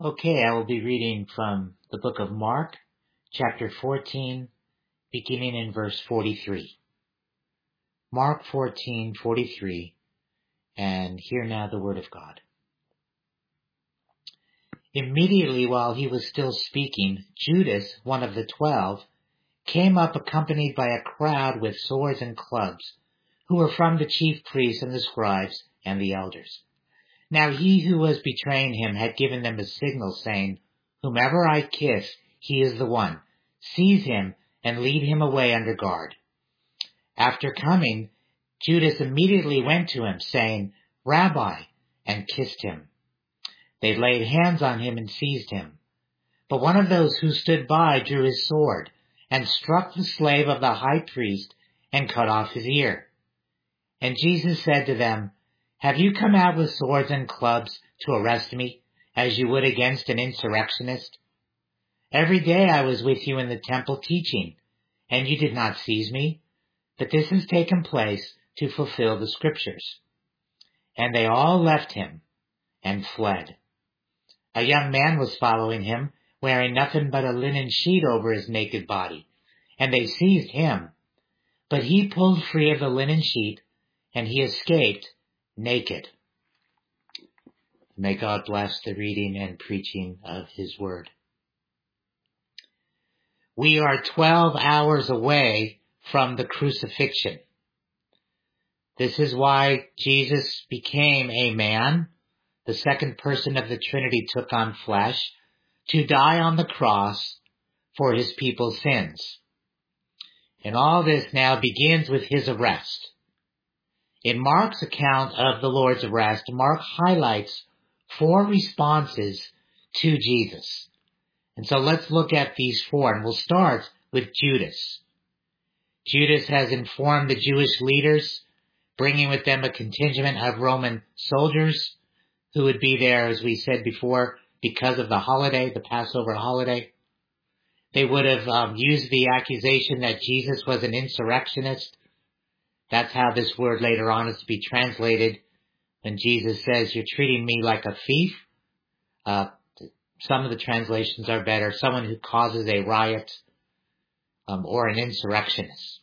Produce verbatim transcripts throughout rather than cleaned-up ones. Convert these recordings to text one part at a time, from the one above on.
Okay, I will be reading from the book of Mark, chapter fourteen, beginning in verse forty-three. Mark fourteen, forty-three, and hear now the word of God. Immediately while he was still speaking, Judas, one of the twelve, came up accompanied by a crowd with swords and clubs, who were from the chief priests and the scribes and the elders. Now he who was betraying him had given them a signal, saying, "Whomever I kiss, he is the one. Seize him and lead him away under guard." After coming, Judas immediately went to him, saying, "Rabbi," and kissed him. They laid hands on him and seized him. But one of those who stood by drew his sword and struck the slave of the high priest and cut off his ear. And Jesus said to them, "Have you come out with swords and clubs to arrest me, as you would against an insurrectionist? Every day I was with you in the temple teaching, and you did not seize me, but this has taken place to fulfill the scriptures." And they all left him and fled. A young man was following him, wearing nothing but a linen sheet over his naked body, and they seized him. But he pulled free of the linen sheet, and he escaped naked. May God bless the reading and preaching of his word. We are twelve hours away from the crucifixion. This is why Jesus became a man. The second person of the Trinity took on flesh to die on the cross for his people's sins. And all this now begins with his arrest. In Mark's account of the Lord's arrest, Mark highlights four responses to Jesus. And so let's look at these four, and we'll start with Judas. Judas has informed the Jewish leaders, bringing with them a contingent of Roman soldiers who would be there, as we said before, because of the holiday, the Passover holiday. They would have um, used the accusation that Jesus was an insurrectionist. That's how this word later on is to be translated when Jesus says, "You're treating me like a thief." Uh, some of the translations are better. Someone who causes a riot um, or an insurrectionist.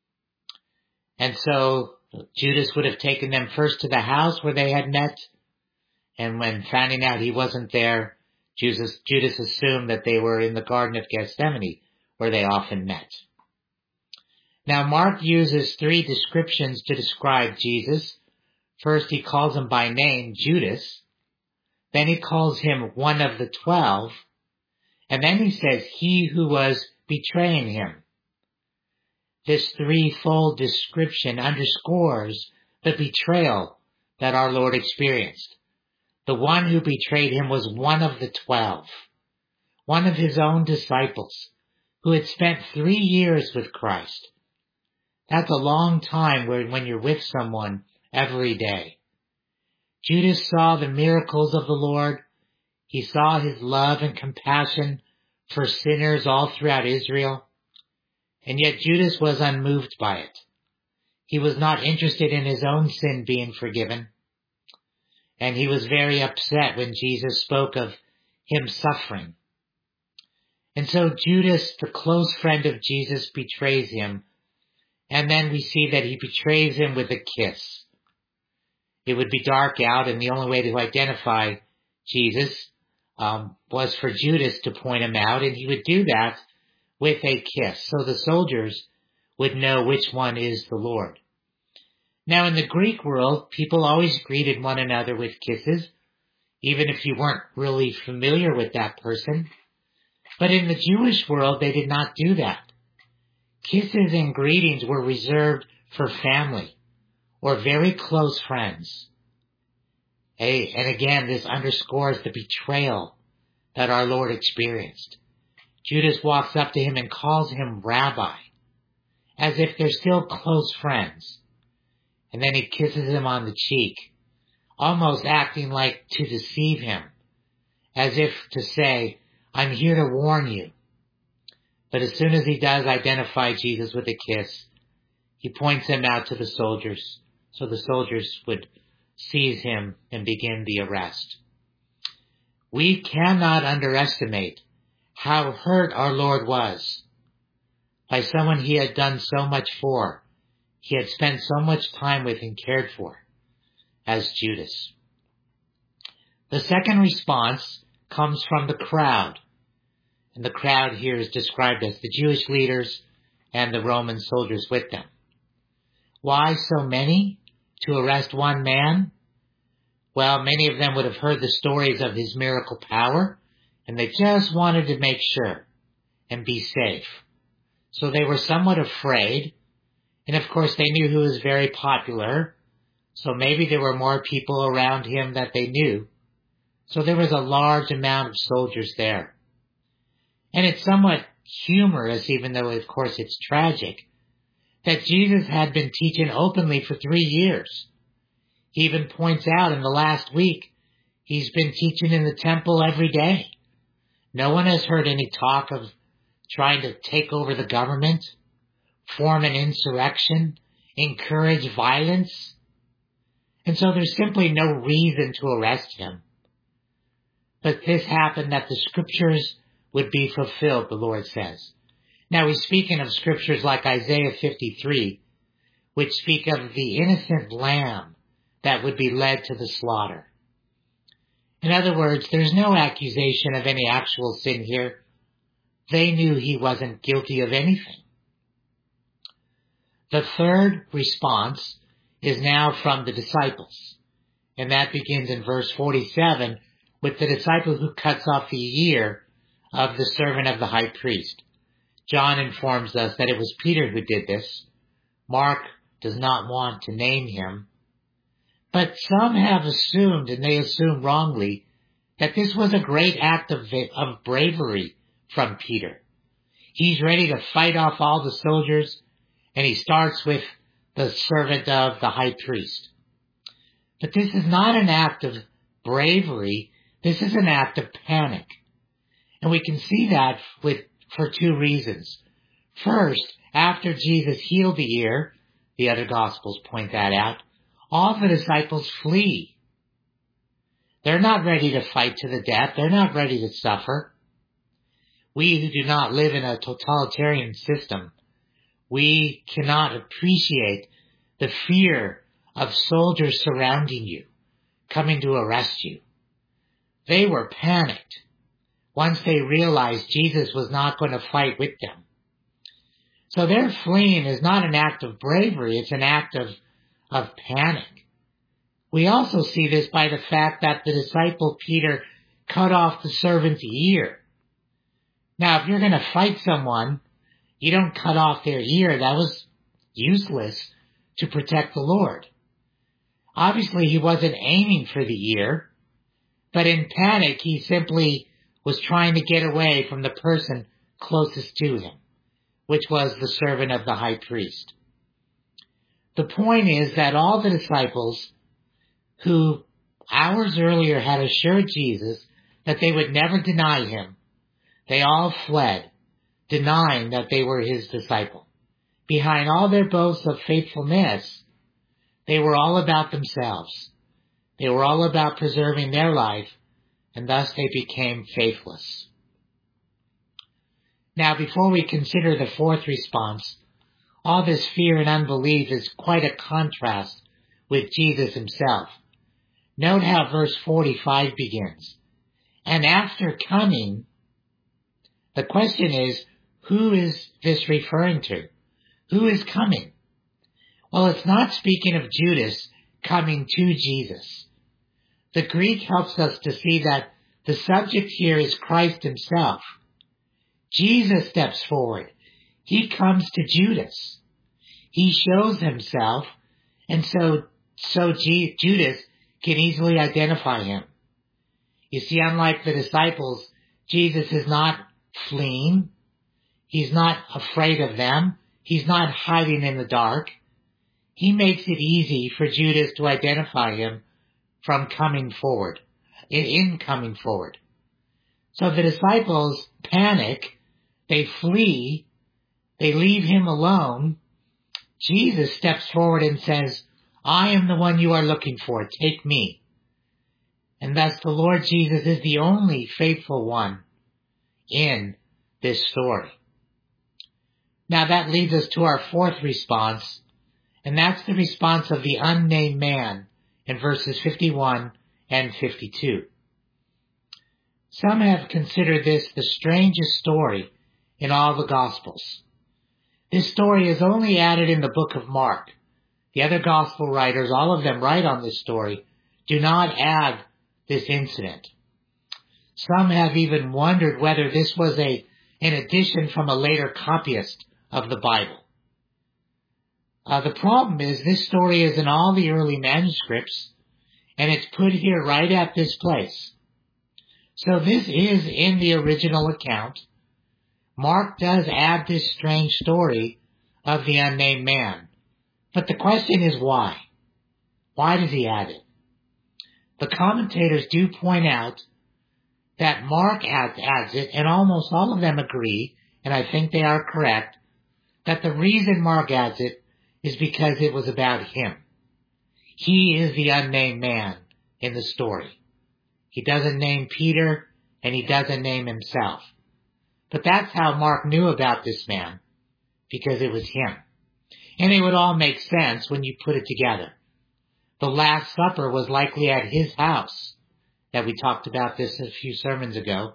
And so Judas would have taken them first to the house where they had met. And when finding out he wasn't there, Judas, Judas assumed that they were in the Garden of Gethsemane, where they often met. Now, Mark uses three descriptions to describe Jesus. First, he calls him by name, Judas. Then he calls him one of the twelve. And then he says, he who was betraying him. This threefold description underscores the betrayal that our Lord experienced. The one who betrayed him was one of the twelve, one of his own disciples, who had spent three years with Christ. That's a long time when you're with someone every day. Judas saw the miracles of the Lord. He saw his love and compassion for sinners all throughout Israel. And yet Judas was unmoved by it. He was not interested in his own sin being forgiven. And he was very upset when Jesus spoke of him suffering. And so Judas, the close friend of Jesus, betrays him. And then we see that he betrays him with a kiss. It would be dark out, and the only way to identify Jesus um, was for Judas to point him out, and he would do that with a kiss, so the soldiers would know which one is the Lord. Now, in the Greek world, people always greeted one another with kisses, even if you weren't really familiar with that person. But in the Jewish world, they did not do that. Kisses and greetings were reserved for family or very close friends. Hey, and again, this underscores the betrayal that our Lord experienced. Judas walks up to him and calls him Rabbi, as if they're still close friends. And then he kisses him on the cheek, almost acting like to deceive him, as if to say, "I'm here to warn you." But as soon as he does identify Jesus with a kiss, he points him out to the soldiers, so the soldiers would seize him and begin the arrest. We cannot underestimate how hurt our Lord was by someone he had done so much for, he had spent so much time with and cared for, as Judas. The second response comes from the crowd. And the crowd here is described as the Jewish leaders and the Roman soldiers with them. Why so many to arrest one man? Well, many of them would have heard the stories of his miracle power, and they just wanted to make sure and be safe. So they were somewhat afraid, and of course they knew he was very popular, so maybe there were more people around him that they knew. So there was a large amount of soldiers there. And it's somewhat humorous, even though of course it's tragic, that Jesus had been teaching openly for three years. He even points out in the last week, he's been teaching in the temple every day. No one has heard any talk of trying to take over the government, form an insurrection, encourage violence. And so there's simply no reason to arrest him. But this happened that the scriptures would be fulfilled, the Lord says. Now he's speaking of scriptures like Isaiah fifty-three, which speak of the innocent lamb that would be led to the slaughter. In other words, there's no accusation of any actual sin here. They knew he wasn't guilty of anything. The third response is now from the disciples, and that begins in verse forty-seven with the disciple who cuts off the ear of the servant of the high priest. John informs us that it was Peter who did this. Mark does not want to name him. But some have assumed, and they assume wrongly, that this was a great act of, of bravery from Peter. He's ready to fight off all the soldiers, and he starts with the servant of the high priest. But this is not an act of bravery. This is an act of panic. And we can see that with for two reasons. First, after Jesus healed the ear, the other Gospels point that out, all the disciples flee. They're not ready to fight to the death. They're not ready to suffer. We who do not live in a totalitarian system, we cannot appreciate the fear of soldiers surrounding you, coming to arrest you. They were panicked once they realized Jesus was not going to fight with them. So their fleeing is not an act of bravery, it's an act of, of panic. We also see this by the fact that the disciple Peter cut off the servant's ear. Now, if you're going to fight someone, you don't cut off their ear. That was useless to protect the Lord. Obviously, he wasn't aiming for the ear, but in panic, he simply was trying to get away from the person closest to him, which was the servant of the high priest. The point is that all the disciples who hours earlier had assured Jesus that they would never deny him, they all fled, denying that they were his disciple. Behind all their boasts of faithfulness, they were all about themselves. They were all about preserving their life, and thus they became faithless. Now, before we consider the fourth response, all this fear and unbelief is quite a contrast with Jesus himself. Note how verse forty-five begins. And after coming, the question is, who is this referring to? Who is coming? Well, it's not speaking of Judas coming to Jesus. The Greek helps us to see that the subject here is Christ himself. Jesus steps forward. He comes to Judas. He shows himself, and so, so G- Judas can easily identify him. You see, unlike the disciples, Jesus is not fleeing. He's not afraid of them. He's not hiding in the dark. He makes it easy for Judas to identify him from coming forward, in, in coming forward. So the disciples panic, they flee, they leave him alone. Jesus steps forward and says, I am the one you are looking for, take me. And thus the Lord Jesus is the only faithful one in this story. Now that leads us to our fourth response, and that's the response of the unnamed man in verses fifty-one and fifty-two. Some have considered this the strangest story in all the Gospels. This story is only added in the book of Mark. The other Gospel writers, all of them write on this story, do not add this incident. Some have even wondered whether this was a an addition from a later copyist of the Bible. Uh, the problem is this story is in all the early manuscripts, and it's put here right at this place. So this is in the original account. Mark does add this strange story of the unnamed man. But the question is why? Why does he add it? The commentators do point out that Mark adds, adds it, and almost all of them agree, and I think they are correct, that the reason Mark adds it is because it was about him. He is the unnamed man in the story. He doesn't name Peter, and he doesn't name himself. But that's how Mark knew about this man, because it was him. And it would all make sense when you put it together. The Last Supper was likely at his house, that we talked about this a few sermons ago.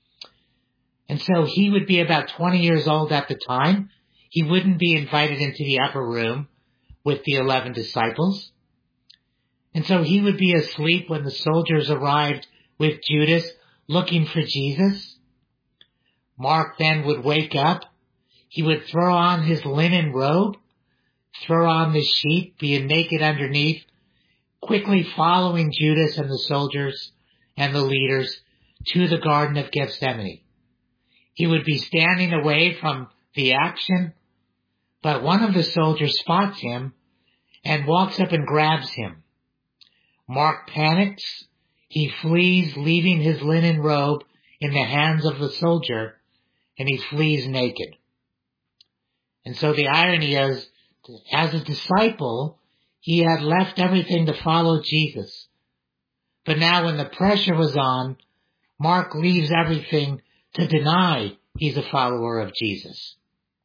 And so he would be about twenty years old at the time. He wouldn't be invited into the upper room with the eleven disciples. And so he would be asleep when the soldiers arrived with Judas looking for Jesus. Mark then would wake up. He would throw on his linen robe, throw on the sheet, being naked underneath, quickly following Judas and the soldiers and the leaders to the Garden of Gethsemane. He would be standing away from the action, but one of the soldiers spots him and walks up and grabs him. Mark panics. He flees, leaving his linen robe in the hands of the soldier, and he flees naked. And so the irony is, as a disciple, he had left everything to follow Jesus. But now when the pressure was on, Mark leaves everything to deny he's a follower of Jesus.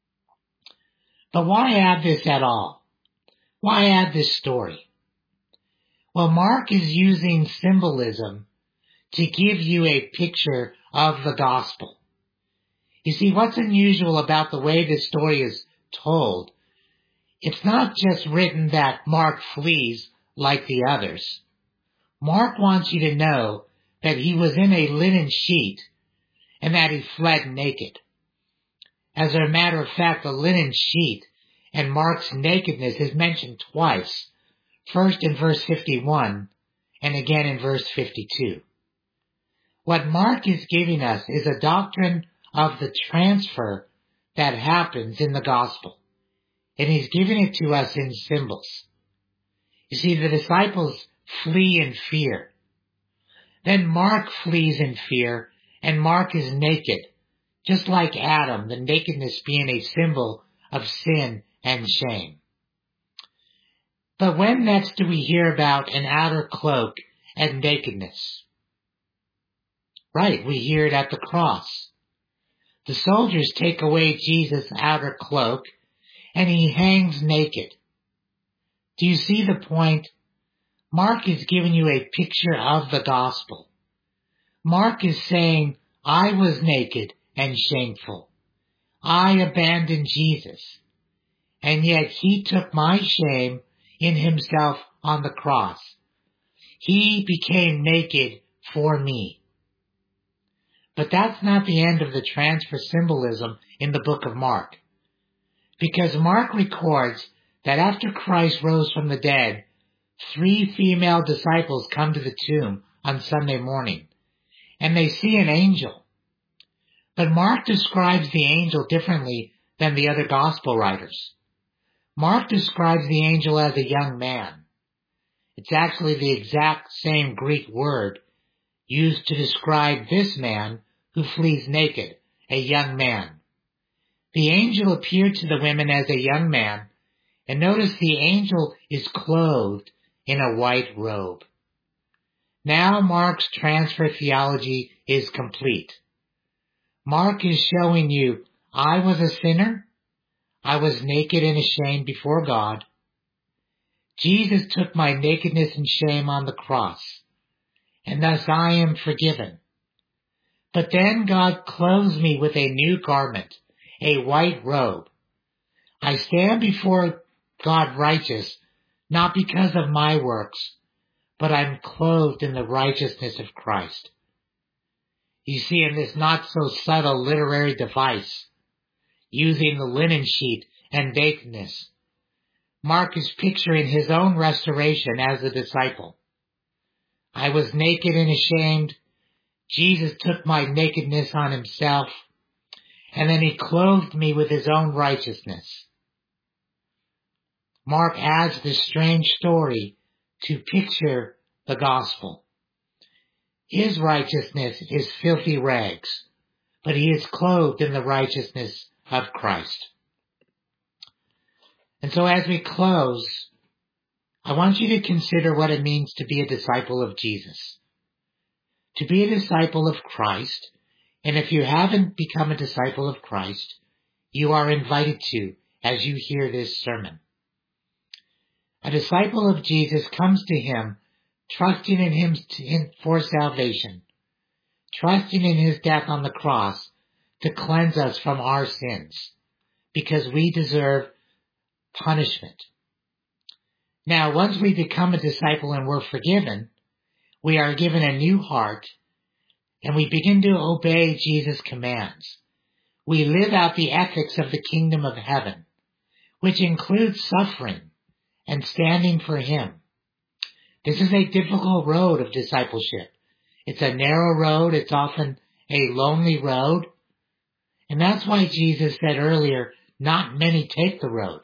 But why add this at all? Why add this story? Well, Mark is using symbolism to give you a picture of the gospel. You see, what's unusual about the way this story is told, it's not just written that Mark flees like the others. Mark wants you to know that he was in a linen sheet and that he fled naked. As a matter of fact, the linen sheet and Mark's nakedness is mentioned twice, first in verse fifty-one and again in verse fifty-two. What Mark is giving us is a doctrine of the transfer that happens in the gospel. And he's giving it to us in symbols. You see, the disciples flee in fear. Then Mark flees in fear, and Mark is naked, just like Adam, the nakedness being a symbol of sin and shame. But when next do we hear about an outer cloak and nakedness? Right, we hear it at the cross. The soldiers take away Jesus' outer cloak, and he hangs naked. Do you see the point? Mark is giving you a picture of the gospel. Mark is saying, I was naked and shameful. I abandoned Jesus. And yet he took my shame in himself on the cross. He became naked for me. But that's not the end of the transfer symbolism in the book of Mark. Because Mark records that after Christ rose from the dead, three female disciples come to the tomb on Sunday morning, and they see an angel. But Mark describes the angel differently than the other gospel writers. Mark describes the angel as a young man. It's actually the exact same Greek word used to describe this man who flees naked, a young man. The angel appeared to the women as a young man, and notice the angel is clothed in a white robe. Now Mark's transfer theology is complete. Mark is showing you, I was a sinner. I was naked and ashamed before God. Jesus took my nakedness and shame on the cross, and thus I am forgiven. But then God clothes me with a new garment, a white robe. I stand before God righteous, not because of my works, but I'm clothed in the righteousness of Christ. You see, in this not so subtle literary device, using the linen sheet and nakedness, Mark is picturing his own restoration as a disciple. I was naked and ashamed. Jesus took my nakedness on himself, and then he clothed me with his own righteousness. Mark adds this strange story to picture the gospel. His righteousness is filthy rags, but he is clothed in the righteousness of Christ. And so as we close, I want you to consider what it means to be a disciple of Jesus. To be a disciple of Christ, and if you haven't become a disciple of Christ, you are invited to as you hear this sermon. A disciple of Jesus comes to him, trusting in him for salvation, trusting in his death on the cross to cleanse us from our sins, because we deserve punishment. Now, once we become a disciple and we're forgiven, we are given a new heart, and we begin to obey Jesus' commands. We live out the ethics of the kingdom of heaven, which includes suffering and standing for him. This is a difficult road of discipleship. It's a narrow road. It's often a lonely road. And that's why Jesus said earlier, not many take the road.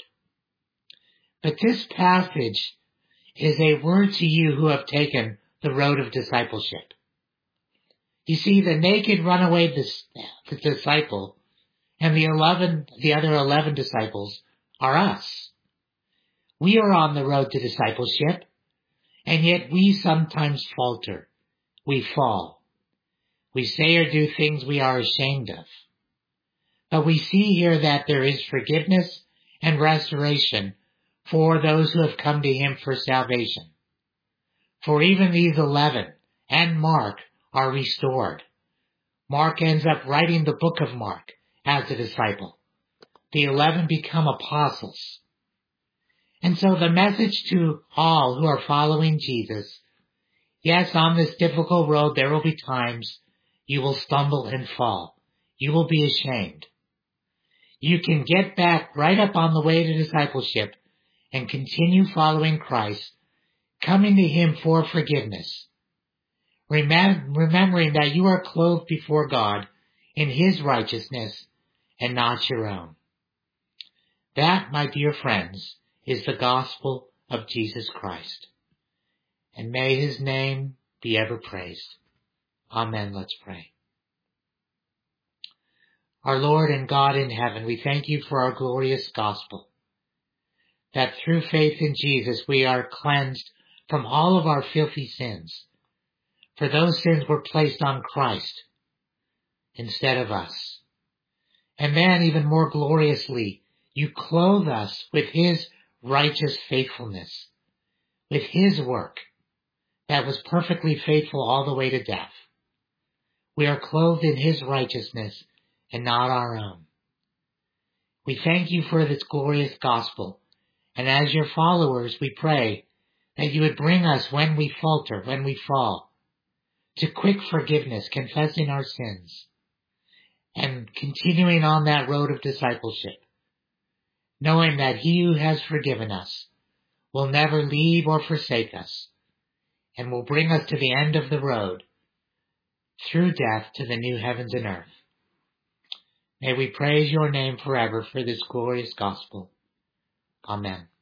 But this passage is a word to you who have taken the road of discipleship. You see, the naked runaway dis- the disciple and the eleven, the other eleven disciples are us. We are on the road to discipleship, and yet we sometimes falter. We fall. We say or do things we are ashamed of. But we see here that there is forgiveness and restoration for those who have come to him for salvation. For even these eleven and Mark are restored. Mark ends up writing the book of Mark as a disciple. The eleven become apostles. And so the message to all who are following Jesus, yes, on this difficult road there will be times you will stumble and fall. You will be ashamed. You can get back right up on the way to discipleship and continue following Christ, coming to him for forgiveness, remembering that you are clothed before God in his righteousness and not your own. That, my dear friends, is the gospel of Jesus Christ. And may his name be ever praised. Amen. Let's pray. Our Lord and God in heaven, we thank you for our glorious gospel, that through faith in Jesus we are cleansed from all of our filthy sins, for those sins were placed on Christ instead of us. And then, even more gloriously, you clothe us with his righteous faithfulness, with his work that was perfectly faithful all the way to death. We are clothed in his righteousness and not our own. We thank you for this glorious gospel, and as your followers we pray that you would bring us when we falter, when we fall, to quick forgiveness, confessing our sins, and continuing on that road of discipleship, knowing that he who has forgiven us will never leave or forsake us, and will bring us to the end of the road, through death to the new heavens and earth. May we praise your name forever for this glorious gospel. Amen.